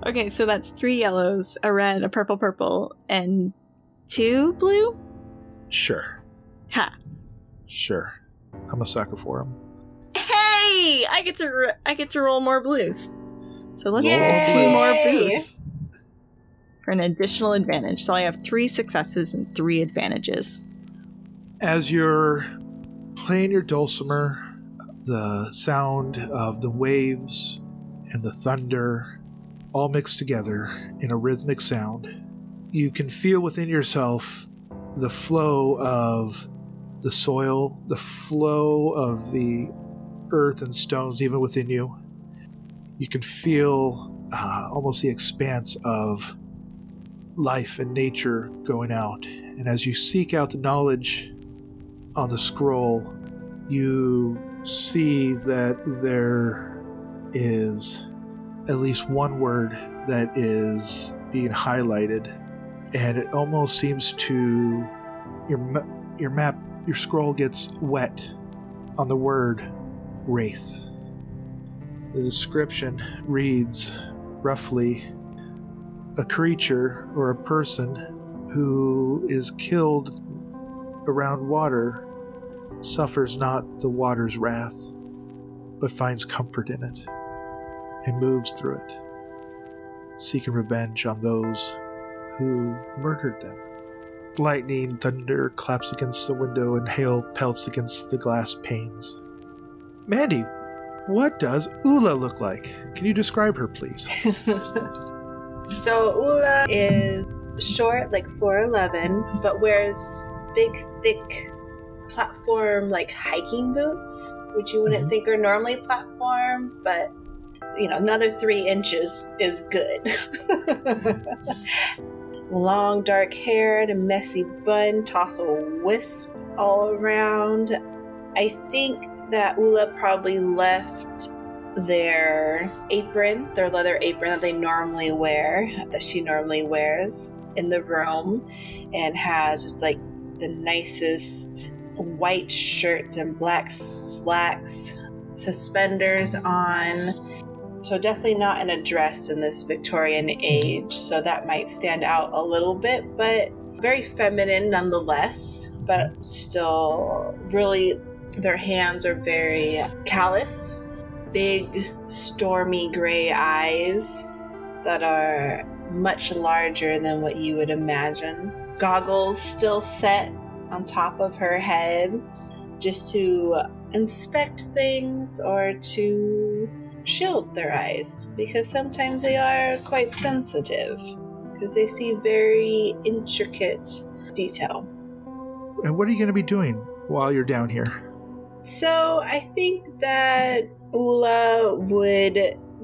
Okay, so that's 3 yellows, a red, a purple, and 2 blue? Sure. Ha. Sure. I'm a sucker for them. Hey! I get to roll more blues. So let's Yay! roll 2 more boosts for an additional advantage. So I have 3 successes and 3 advantages. As you're playing your dulcimer, the sound of the waves and the thunder all mixed together in a rhythmic sound, you can feel within yourself the flow of the soil, the flow of the earth and stones even within you. You can feel almost the expanse of life and nature going out. And as you seek out the knowledge on the scroll, you see that there is at least one word that is being highlighted, and it almost seems to your scroll gets wet on the word wraith. The description reads roughly, a creature or a person who is killed around water suffers not the water's wrath, but finds comfort in it and moves through it, seeking revenge on those who murdered them. Lightning, thunder claps against the window and hail pelts against the glass panes. Mandy, what does Ula look like? Can you describe her, please? So Ula is short, like 4'11", but wears big, thick platform, like hiking boots, which you wouldn't think are normally platform, but another 3 inches is good. Long dark hair and a messy bun, toss a wisp all around. I think that Ula probably left their leather apron that they normally wear, that she normally wears in the room, and has just like the nicest white shirt and black slacks, suspenders on. So definitely not in a dress in this Victorian age, so that might stand out a little bit, but very feminine nonetheless, but still really, their hands are very callous, big stormy gray eyes that are much larger than what you would imagine. Goggles still set on top of her head just to inspect things or to shield their eyes, because sometimes they are quite sensitive because they see very intricate detail. And what are you going to be doing while you're down here? So I think that Ula would,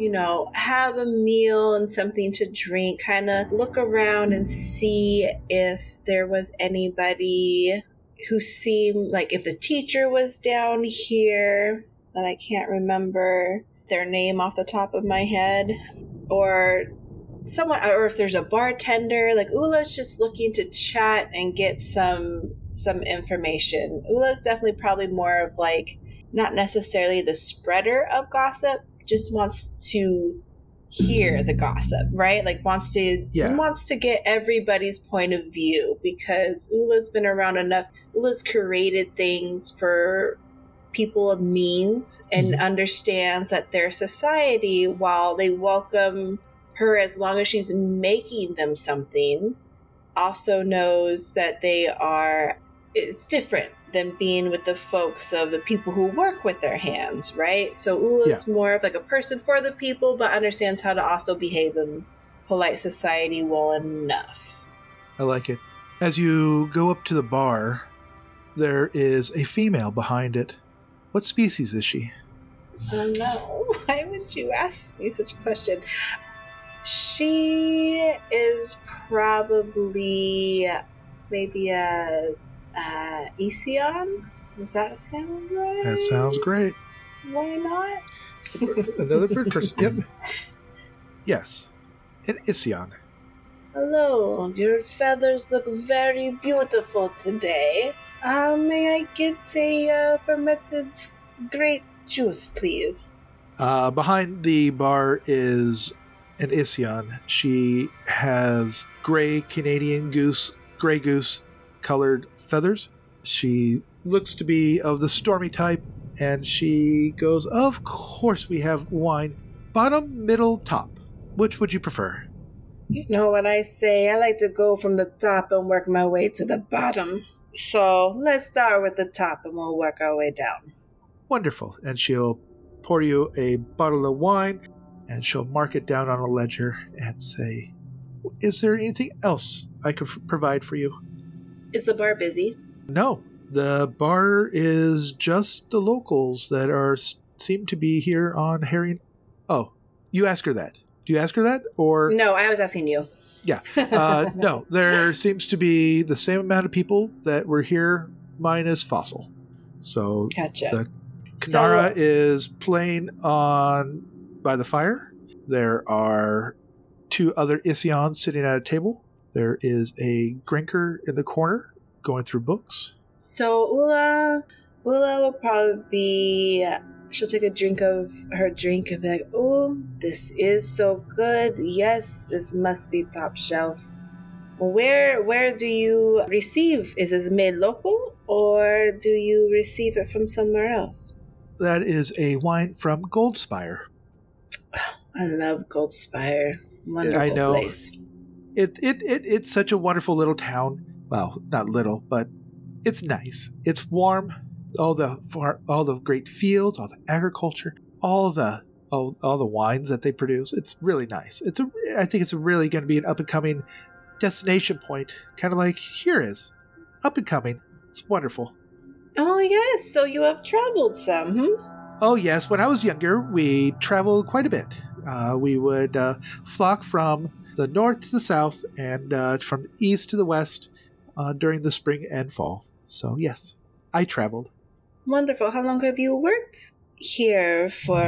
have a meal and something to drink, kind of look around and see if there was anybody who seemed like, if the teacher was down here, that I can't remember their name off the top of my head, or someone, or if there's a bartender. Like, Ula's just looking to chat and get some information. Ula's definitely probably more of like, not necessarily the spreader of gossip, just wants to hear the gossip, right? Like wants to get everybody's point of view, because Ula's been around enough. Ula's created things for people of means and understands that their society, while they welcome her as long as she's making them something, also knows that it's different than being with the folks of the people who work with their hands, right? So Ula's more of like a person for the people, but understands how to also behave in polite society well enough. I like it. As you go up to the bar, there is a female behind it. What species is she? Oh no, why would you ask me such a question? She is probably maybe a Esion? Does that sound right? That sounds great. Why not? Another bird person. Yep. Yes. An Ision. Hello, your feathers look very beautiful today. May I get a fermented grape juice, please? Behind the bar is an Ission. She has gray goose colored feathers. She looks to be of the stormy type, and she goes, "Of course we have wine. Bottom, middle, top. Which would you prefer?" You know what I say. I like to go from the top and work my way to the bottom. So let's start with the top and we'll work our way down. Wonderful. And she'll pour you a bottle of wine, and she'll mark it down on a ledger and say, "Is there anything else I could provide for you?" Is the bar busy? No. The bar is just the locals that seem to be here on Harry. Oh, you ask her that. Do you ask her that? Or No, I was asking you. Yeah. No, there seems to be the same amount of people that were here minus Fossil. So Gotcha. the Kanara is playing by the fire. There are 2 other Isions sitting at a table. There is a Grinker in the corner going through books. So Ula will probably be... She'll take a drink of her drink and be like, "Oh, this is so good. Yes, this must be top shelf." Where do you receive? Is this made local, or do you receive it from somewhere else? That is a wine from Goldspire. I love Goldspire. Wonderful I know. place. It's such a wonderful little town. Well, not little, but it's nice. It's warm. All the great fields, all the agriculture, all the wines that they produce. It's really nice. I think it's really going to be an up and coming destination point, kind of like here is up and coming. It's wonderful. Oh yes, so you have traveled some, Oh yes, when I was younger, we traveled quite a bit. We would flock from the north to the south and from the east to the west during the spring and fall. So yes, I traveled. Wonderful. How long have you worked here for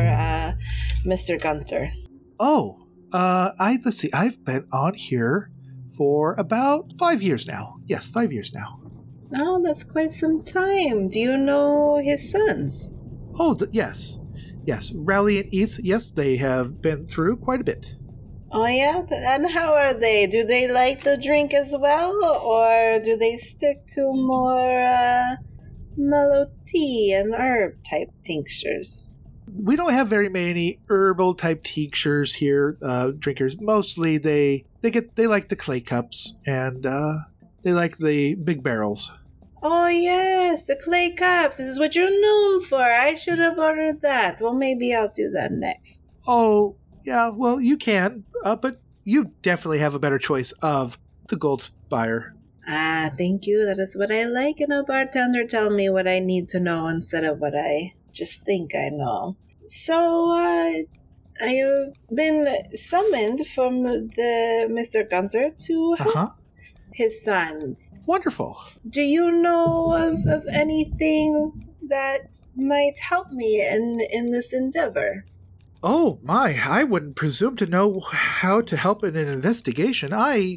Mr. Gunter? Oh, let's see. I've been on here for about 5 years now. Yes, 5 years now. Oh, that's quite some time. Do you know his sons? Oh, yes. Yes, Rowley and Eth, yes, they have been through quite a bit. Oh, yeah? And how are they? Do they like the drink as well? Or do they stick to more mellow tea and herb type tinctures? We don't have very many herbal type tinctures here, drinkers. Mostly they like the clay cups and they like the big barrels. Oh yes, the clay cups. This is what you're known for. I should have ordered that. Well, maybe I'll do that next. Oh, yeah, well, you can, but you definitely have a better choice of the Goldspire. Ah, thank you. That is what I like in a bartender. Tell me what I need to know instead of what I just think I know. So, I have been summoned from the Mr. Gunter to help his sons. Wonderful. Do you know of anything that might help me in this endeavor? Oh my! I wouldn't presume to know how to help in an investigation. I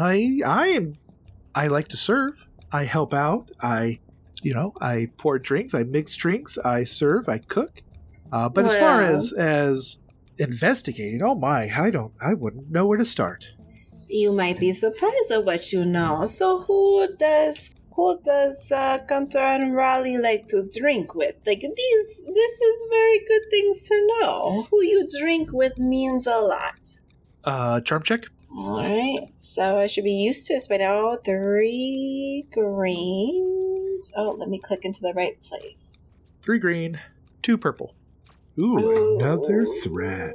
like to serve. I help out. I pour drinks. I mix drinks. I serve. I cook. But as far as investigating, oh my! I wouldn't know where to start. You might be surprised at what you know. So who does Gunter and Raleigh like to drink with? Like this is very good things to know. Who you drink with means a lot. Charm check. Alright. So I should be used to this by now. 3 greens. Oh, let me click into the right place. 3 green, 2 purple. Ooh, another threat.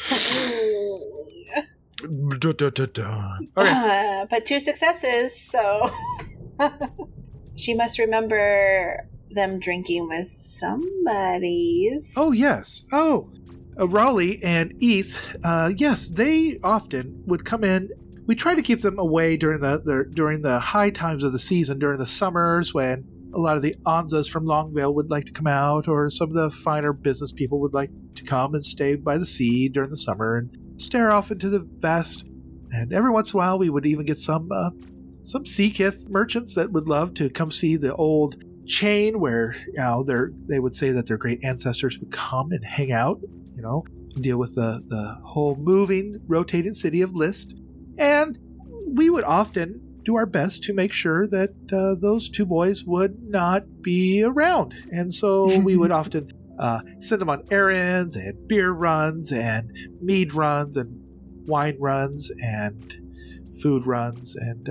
Okay. But 2 successes, so she must remember them drinking with somebody's. Oh yes. Oh, Raleigh and Eth. Yes, they often would come in. We try to keep them away during the high times of the season, during the summers when a lot of the Anzas from Longvale would like to come out, or some of the finer business people would like to come and stay by the sea during the summer and stare off into the vast. And every once in a while, we would even get some Seakith merchants that would love to come see the old chain where they would say that their great ancestors would come and hang out. deal with the whole moving, rotating city of List. And we would often do our best to make sure that those two boys would not be around. And so we would often send them on errands and beer runs and mead runs and wine runs and food runs. And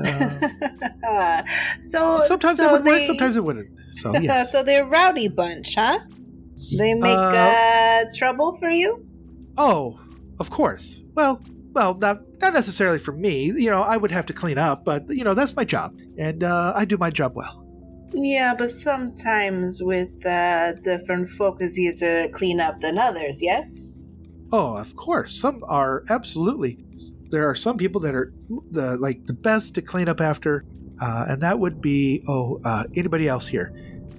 so sometimes it would work, sometimes it wouldn't. So, yes. So they're a rowdy bunch, huh? They make trouble for you? Oh, of course. Well, not necessarily for me. I would have to clean up, but, that's my job. And I do my job well. Yeah, but sometimes with different folk is easier to clean up than others, yes? Oh, of course. Some are absolutely. There are some people that are the best to clean up after, and that would be, anybody else here?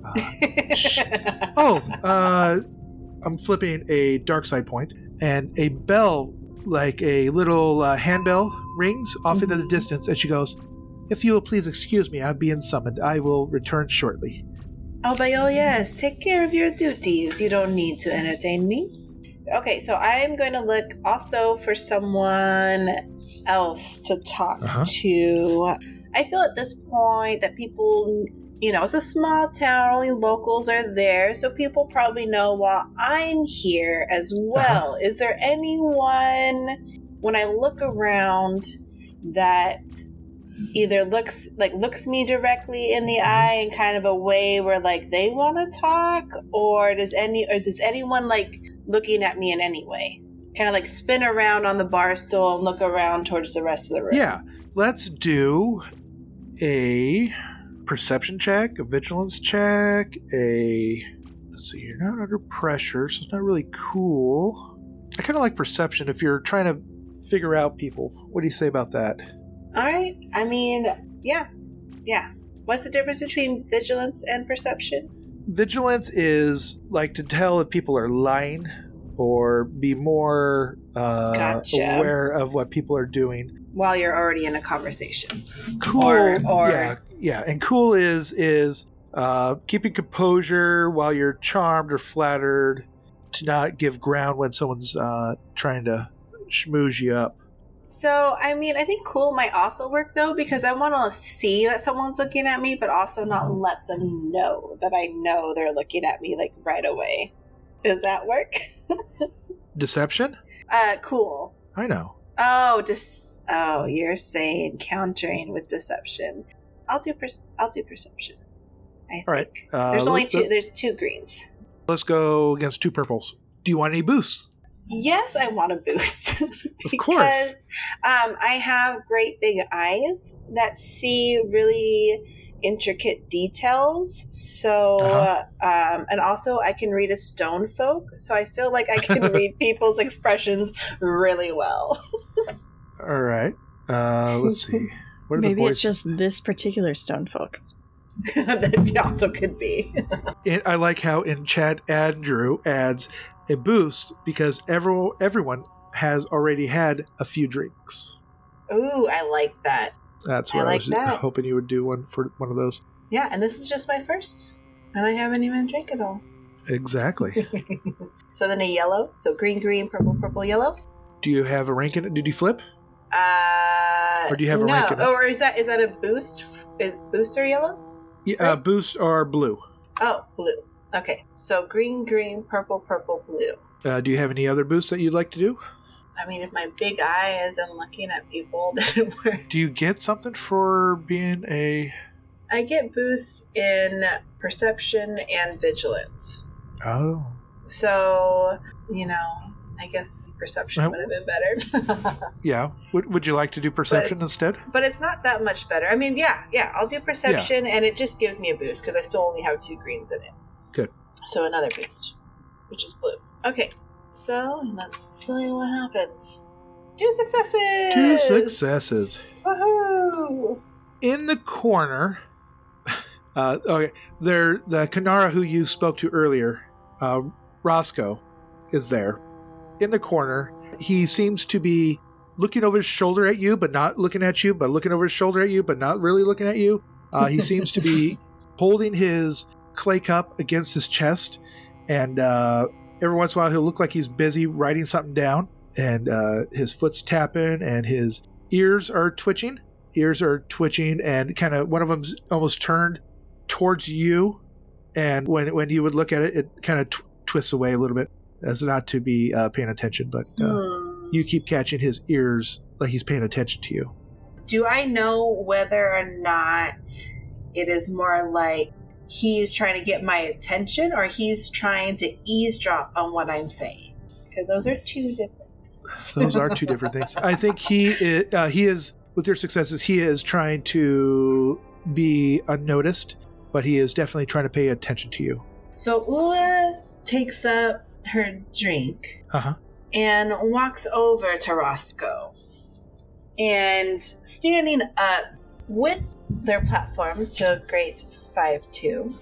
I'm flipping a dark side point, and a bell, like a little handbell, rings off into the distance, and she goes, "If you will please excuse me, I'm being summoned. I will return shortly." Oh, but yes, take care of your duties. You don't need to entertain me. Okay, so I'm going to look also for someone else to talk to. I feel at this point that people, it's a small town, only locals are there, so people probably know while I'm here as well. Is there anyone, when I look around, that either looks me directly in the eye in kind of a way where they want to talk, or does anyone looking at me in any way? Kind of spin around on the bar stool and look around towards the rest of the room. Yeah, let's do a perception check, a vigilance check, let's see, you're not under pressure, so it's not really cool. I kind of like perception if you're trying to figure out people. What do you say about that? All right. I mean, yeah. What's the difference between vigilance and perception? Vigilance is to tell if people are lying or be more aware of what people are doing while you're already in a conversation. Cool. Yeah. And cool is keeping composure while you're charmed or flattered, to not give ground when someone's trying to schmooze you up. So, I mean, I think cool might also work, though, because I want to see that someone's looking at me, but also not let them know that I know they're looking at me, right away. Does that work? Deception? Cool. I know. Oh, you're saying countering with deception. I'll do perception. I think. All right. There's only two. There's 2 greens. Let's go against 2 purples. Do you want any boosts? Yes, I want a boost. Of course. I have great big eyes that see really intricate details. So, and also I can read a stone folk. So I feel like I can read people's expressions really well. All right. Let's see. What are Maybe the boys? it's just this particular stone folk. That also could be. I like how in chat Andrew adds a boost because everyone has already had a few drinks. Ooh, I like that. That's what I was hoping you would do one for one of those. Yeah, and this is just my first. And I haven't even drank it all. Exactly. So then a yellow. So green, purple, yellow. Do you have a rank in it? Did you flip? Or do you have a rank in it? Or is that a boost? Is booster yellow? Yeah, right? Boost or blue. Oh, blue. Okay, so green, purple, blue. Do you have any other boosts that you'd like to do? I mean, if my big eye isn't looking at people, then it works. Do you get something for being a... I get boosts in perception and vigilance. Oh. So, I guess perception would have been better. Yeah. Would you like to do perception instead? But it's not that much better. I mean, yeah, I'll do perception, and it just gives me a boost because I still only have 2 greens in it. Good. So another boost, which is blue. Okay, so let's see what happens. 2 successes! 2 successes. Woohoo! In the corner, the Kanara who you spoke to earlier, Roscoe, is there. In the corner, he seems to be looking over his shoulder at you, but not looking at you, but looking over his shoulder at you, but not really looking at you. He seems to be holding his clay cup against his chest and every once in a while he'll look like he's busy writing something down, and his foot's tapping and his ears are twitching. And kind of one of them's almost turned towards you, and when you would look at it, it kind of twists away a little bit as not to be paying attention, but you keep catching his ears like he's paying attention to you. Do I know whether or not it is more like he's trying to get my attention or he's trying to eavesdrop on what I'm saying? Because those are two different things. Those are two different things. I think he is, with your successes, he is trying to be unnoticed, but he is definitely trying to pay attention to you. So Ula takes up her drink and walks over to Roscoe. And standing up with their platforms to a great 5'2",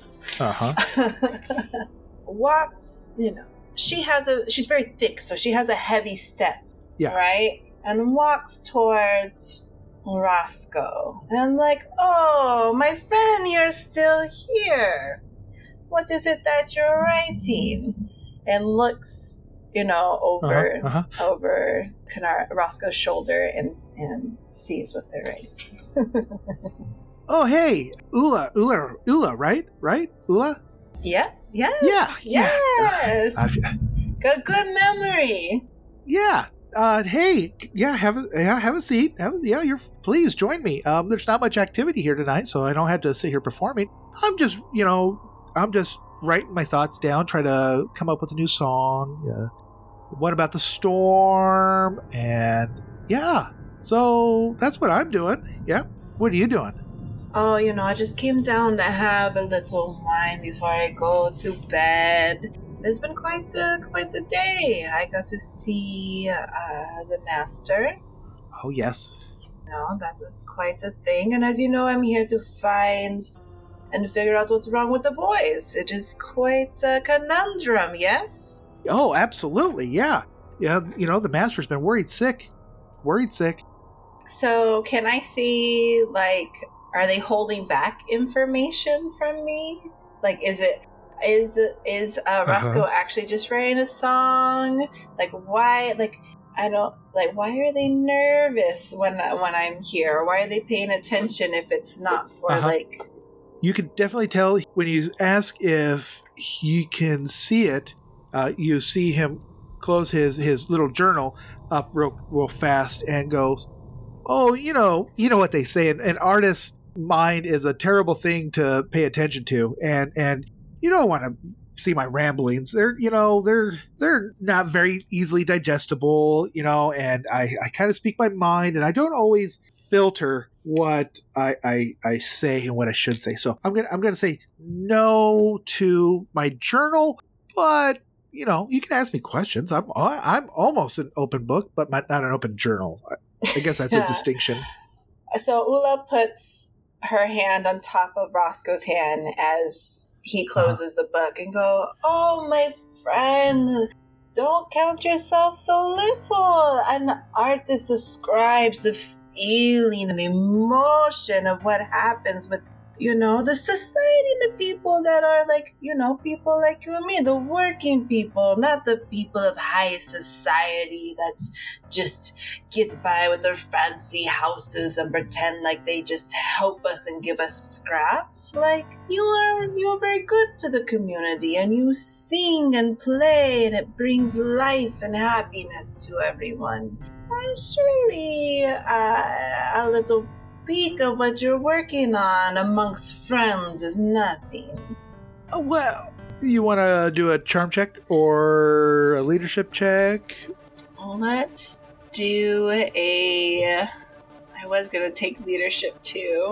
walks, she's very thick, so she has a heavy step, right? And walks towards Roscoe. And like, oh, my friend, you're still here. What is it that you're writing? And looks, over Roscoe's shoulder and sees what they're writing. Oh, hey, Ula, right? Ula? Yeah. Yes. Yeah. Yes. Got a good memory. Yeah. Hey, have a seat. Please join me. There's not much activity here tonight, so I don't have to sit here performing. I'm just writing my thoughts down, try to come up with a new song. What about the storm? And so that's what I'm doing. Yeah. What are you doing? Oh, I just came down to have a little wine before I go to bed. It's been quite a day. I got to see the master. Oh, yes. That was quite a thing. And as you know, I'm here to find and figure out what's wrong with the boys. It is quite a conundrum, yes? Oh, absolutely, yeah. Yeah, the master's been worried sick. So can I see, are they holding back information from me? Is Roscoe actually just writing a song? Why are they nervous when I'm here? Why are they paying attention if it's not for You can definitely tell when you ask if you can see it. You see him close his little journal up real fast and goes, "Oh, you know what they say. An artist's mind is a terrible thing to pay attention to, and you don't want to see my ramblings. They're not very easily digestible, and I kind of speak my mind, and I don't always filter what I say and what I should say. So I'm gonna say no to my journal, but you can ask me questions. I'm almost an open book, but not an open journal. I guess that's a distinction." So Ula puts her hand on top of Roscoe's hand as he closes the book and go, "Oh, my friend, don't count yourself so little. An artist describes the feeling and emotion of what happens with, the society, the people that are people like you and me, the working people, not the people of high society that just get by with their fancy houses and pretend like they just help us and give us scraps. You're very good to the community, and you sing and play, and it brings life and happiness to everyone. Surely a little peek of what you're working on amongst friends is nothing." Oh, well, you want to do a charm check or a leadership check? Let's do I was going to take leadership too.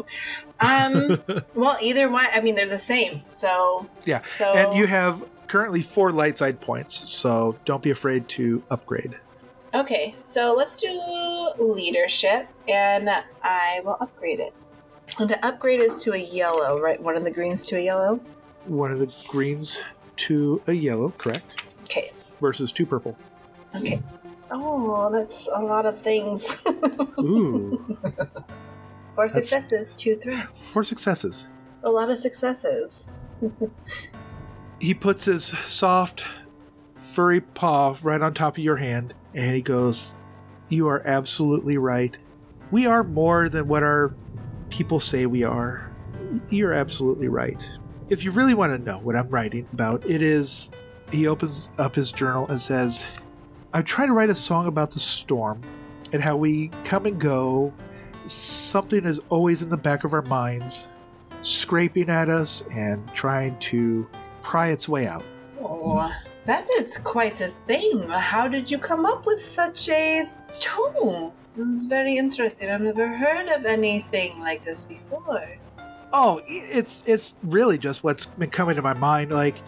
Well, either one. I mean, they're the same. So yeah. And you have currently 4 light side points, so don't be afraid to upgrade. Okay, so let's do leadership, and I will upgrade it. And the upgrade is to a yellow, right? One of the greens to a yellow? One of the greens to a yellow, correct. Okay. Versus 2 purple. Okay. Oh, that's a lot of things. Ooh. 4 successes, 2 threats. 4 successes. It's a lot of successes. He puts his soft furry paw right on top of your hand, and he goes, "You are absolutely right. We are more than what our people say we are. You're absolutely right. If you really want to know what I'm writing about, it is..." He opens up his journal and says, "I try to write a song about the storm and how we come and go. Something is always in the back of our minds, scraping at us and trying to pry its way out." Oh, that is quite a thing. How did you come up with such a tune? It's very interesting. I've never heard of anything like this before. Oh, it's really just what's been coming to my mind. Like,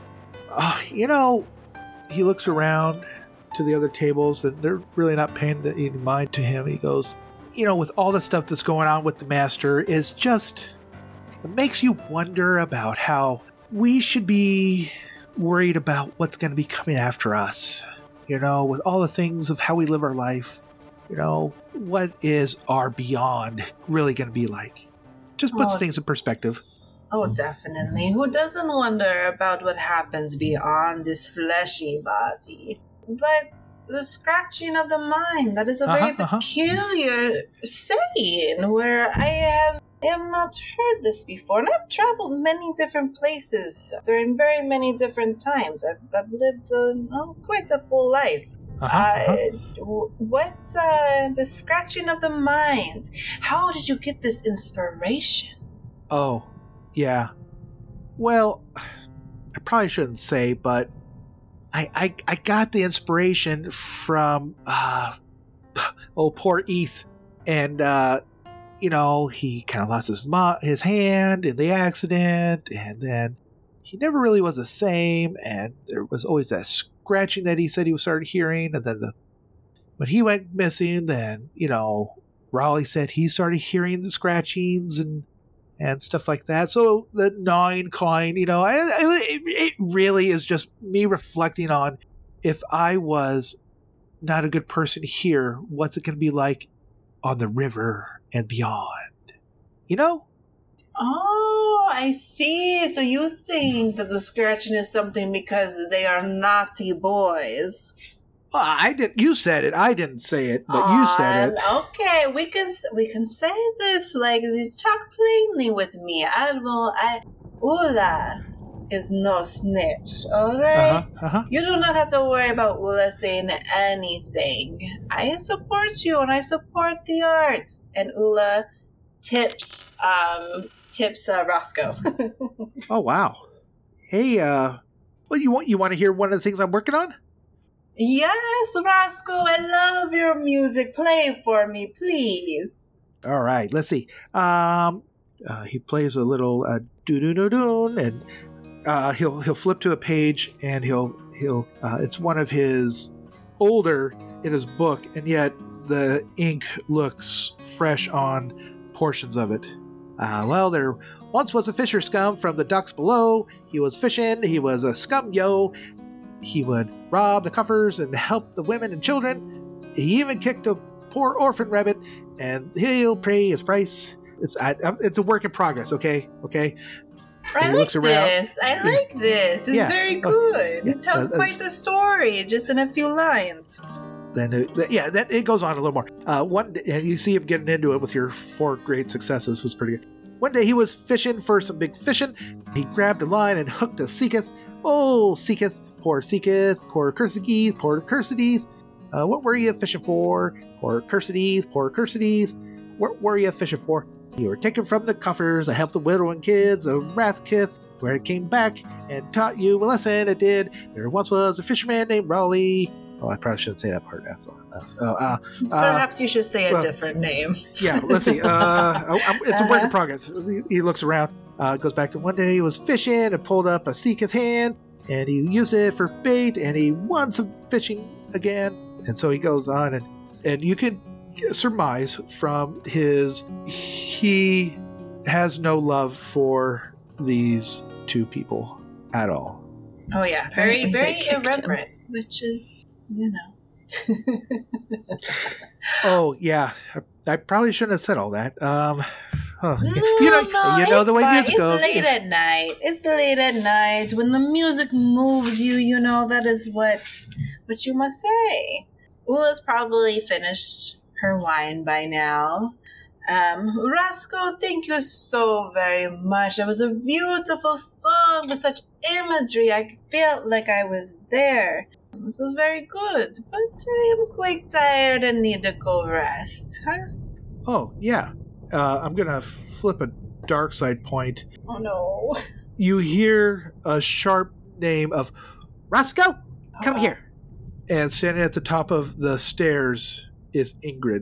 he looks around to the other tables, and they're really not paying any mind to him. He goes, with all the stuff that's going on with the master, it makes you wonder about how we should be worried about what's going to be coming after us. With all the things of how we live our life, what is our beyond really going to be like? Just puts things in perspective. Oh, definitely. Who doesn't wonder about what happens beyond this fleshy body? But the scratching of the mind, that is a very peculiar saying, where I have not heard this before. And I've traveled many different places during very many different times. I've lived quite a full life. What's the scratching of the mind? How did you get this inspiration? Oh, yeah. Well, I probably shouldn't say, but I got the inspiration from poor Eth, and he kind of lost his hand in the accident, and then he never really was the same, and there was always that scratching that he said he started hearing, and then when he went missing, then Raleigh said he started hearing the scratchings and stuff like that. So the gnawing, clawing, it really is just me reflecting on, if I was not a good person here, what's it going to be like on the river and beyond? Oh, I see. So you think that the scratching is something because they are naughty boys? Well, I didn't. You said it. I didn't say it, but you said it. Okay, we can say this like you talk plainly with me. Ula is no snitch. All right. You do not have to worry about Ula saying anything. I support you and I support the arts. And Ula tips Roscoe. Oh wow. Hey, well, you want to hear one of the things I'm working on? Yes, Roscoe, I love your music. Play it for me, please. All right, let's see. He plays a little doo-doo-doo-doo, and he'll flip to a page, and he'll it's one of his older in his book, and yet the ink looks fresh on portions of it. Well, there once was a fisher scum from the docks below. He was fishing. He was a scum yo. He would rob the coffers and help the women and children. He even kicked a poor orphan rabbit, and he'll pay his price. It's a work in progress. Okay. I like this. It's very good. It tells quite the story, just in a few lines. Then it goes on a little more. One day, and you see him getting into it with your 4 great successes, was pretty good. One day he was fishing for some big fishing. He grabbed a line and hooked a Seeketh. Oh, Seeketh, poor Cursides, poor Cursides. What were you fishing for? Poor Cursides. What were you fishing for? You were taken from the coffers. I helped the widow and kids of Rathkith, where it came back and taught you a lesson. It did. There once was a fisherman named Raleigh. Oh, I probably shouldn't say that part. Perhaps you should say a different name. Yeah, let's see. It's a work in progress. He looks around, goes back to one day he was fishing and pulled up a Seeketh hand, and he used it for bait, and he won some fishing again. And so he goes on, and you can surmise from he has no love for these 2 people at all. Oh yeah, very, very irreverent, which is, Oh yeah, I probably shouldn't have said all that. Oh, No, you know the way fine. music goes. It's late at night. It's late at night. When the music moves you, that is what you must say. Ula's probably finished her wine by now. Roscoe, thank you so very much. It was a beautiful song with such imagery. I felt like I was there. This was very good, but I am quite tired and need to go rest. Huh? Oh, yeah. I'm going to flip a dark side point. Oh, no. You hear a sharp name of Roscoe, come here. And standing at the top of the stairs is Ingrid.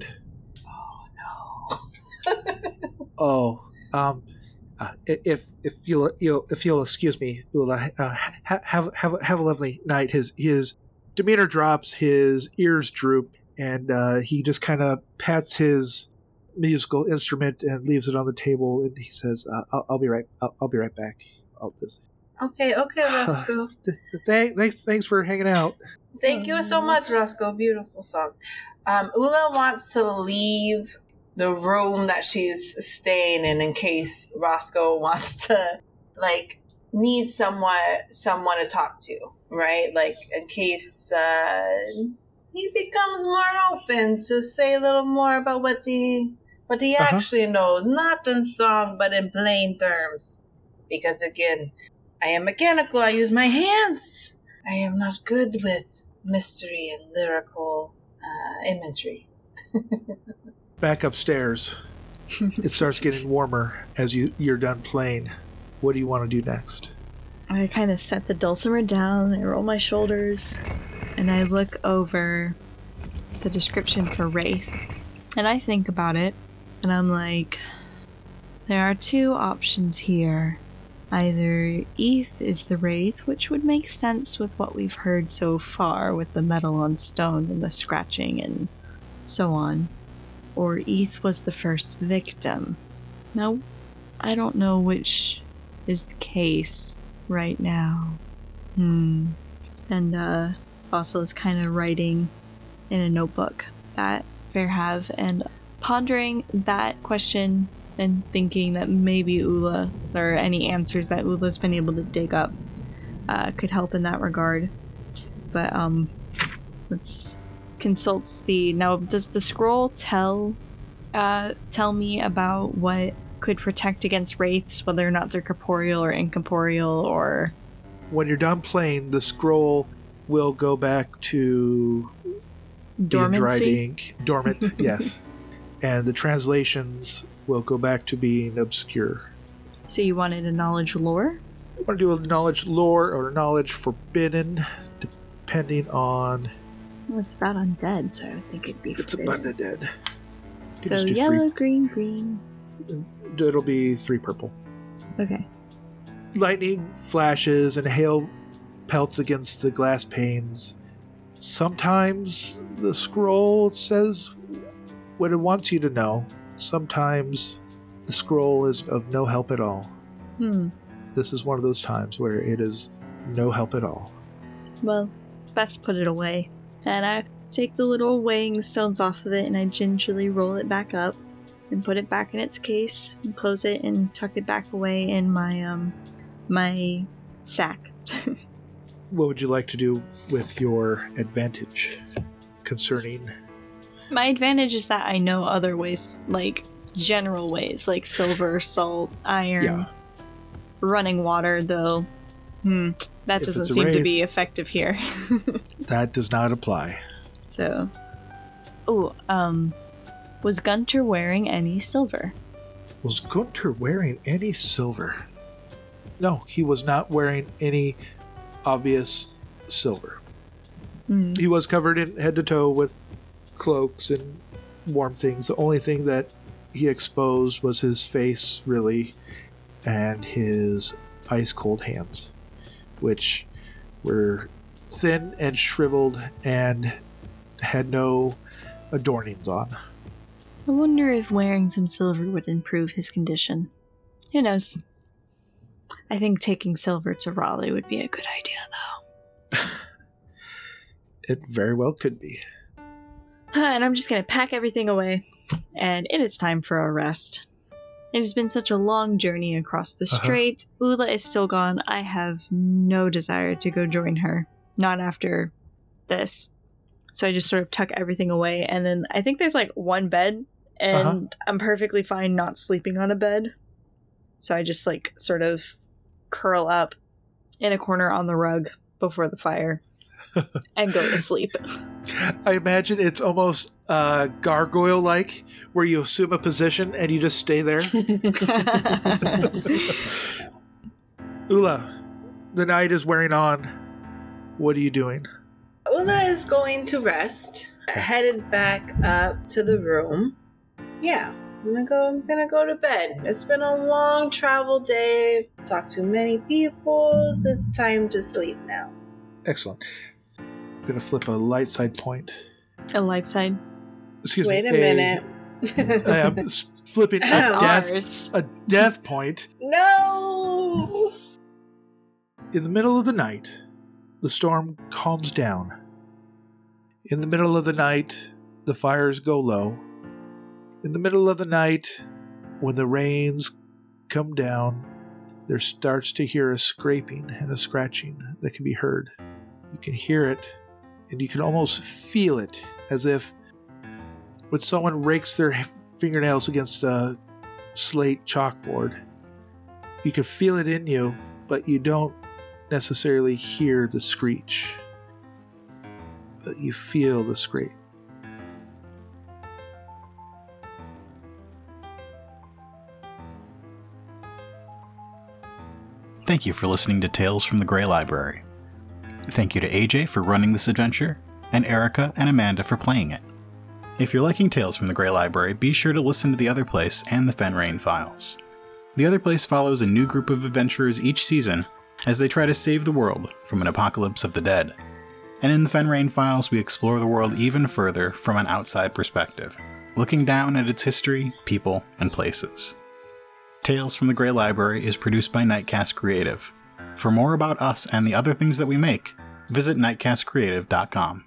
Oh, if you'll excuse me, Ula, have a lovely night. His demeanor drops, his ears droop, and he just kind of pats his musical instrument and leaves it on the table, and he says, "I'll be right back." Okay, Roscoe. Thanks for hanging out. Thank you so much, Roscoe. Beautiful song. Ula wants to leave the room that she's staying in case Roscoe wants to, need someone to talk to, right? In case he becomes more open to say a little more about what he actually knows, not in song, but in plain terms. Because again, I am mechanical, I use my hands. I am not good with mystery and lyrical imagery. Back upstairs, it starts getting warmer as you're done playing. What do you want to do next? I kind of set the dulcimer down, I roll my shoulders, and I look over the description for Wraith. And I think about it, and I'm like, there are two options here. Either Eth is the Wraith, which would make sense with what we've heard so far with the metal on stone and the scratching and so on. Or Eth was the first victim. Now, I don't know which is the case right now. And Fossil is kind of writing in a notebook that Fairhav, and pondering that question and thinking that maybe Ula, or any answers that Ula's been able to dig up, could help in that regard. But let's consults the... Now, does the scroll tell me about what could protect against wraiths, whether or not they're corporeal or incorporeal, or... When you're done playing, the scroll will go back to dormancy? dried ink. Dormant, yes. And the translations will go back to being obscure. So you wanted a knowledge lore? I want to do a knowledge lore or knowledge forbidden, depending on... Well, it's about undead, so I would think it'd be It's forbidden. about undead. So yellow, green. It'll be 3 purple. Okay. Lightning flashes and hail pelts against the glass panes. Sometimes the scroll says what it wants you to know. Sometimes the scroll is of no help at all. This is one of those times where it is no help at all. Well, best put it away. And I take the little weighing stones off of it and I gingerly roll it back up and put it back in its case and close it and tuck it back away in my my sack. What would you like to do with your advantage concerning... My advantage is that I know other ways, like general ways, like silver, salt, iron, running water, though that doesn't seem to be effective here. That does not apply. So, was Gunter wearing any silver? Was Gunter wearing any silver? No, he was not wearing any obvious silver. He was covered in head to toe with cloaks and warm things. The only thing that he exposed was his face, really, and his ice cold hands, which were thin and shriveled and had no adornings on. I wonder if wearing some silver would improve his condition. Who knows? I think taking silver to Raleigh would be a good idea, though. It very well could be. And I'm just going to pack everything away, and it is time for a rest. It has been such a long journey across the strait. Ula is still gone. I have no desire to go join her. Not after this. So I just sort of tuck everything away. And then I think there's like one bed. And I'm perfectly fine not sleeping on a bed. So I just like sort of curl up in a corner on the rug before the fire and go to sleep. I imagine it's almost gargoyle-like, where you assume a position and you just stay there. Ula, the night is wearing on. What are you doing? Ula is going to rest, headed back up to the room. Yeah, I'm gonna go to bed. It's been a long travel day. Talked to many people. So it's time to sleep now. Excellent. I'm gonna flip a light side point. A light side? Excuse Wait me. a minute. I'm flipping a death point. No! In the middle of the night, the storm calms down. In the middle of the night, the fires go low. In the middle of the night, when the rains come down, there starts to hear a scraping and a scratching that can be heard. You can hear it, and you can almost feel it, as if when someone rakes their fingernails against a slate chalkboard. You can feel it in you, but you don't necessarily hear the screech. But you feel the scrape. Thank you for listening to Tales from the Grey Library. Thank you to AJ for running this adventure, and Erica and Amanda for playing it. If you're liking Tales from the Grey Library, be sure to listen to The Other Place and the Fenrain Files. The Other Place follows a new group of adventurers each season as they try to save the world from an apocalypse of the dead. And in the Fenrain Files, we explore the world even further from an outside perspective, looking down at its history, people, and places. Tales from the Grey Library is produced by Nightcast Creative. For more about us and the other things that we make, visit nightcastcreative.com.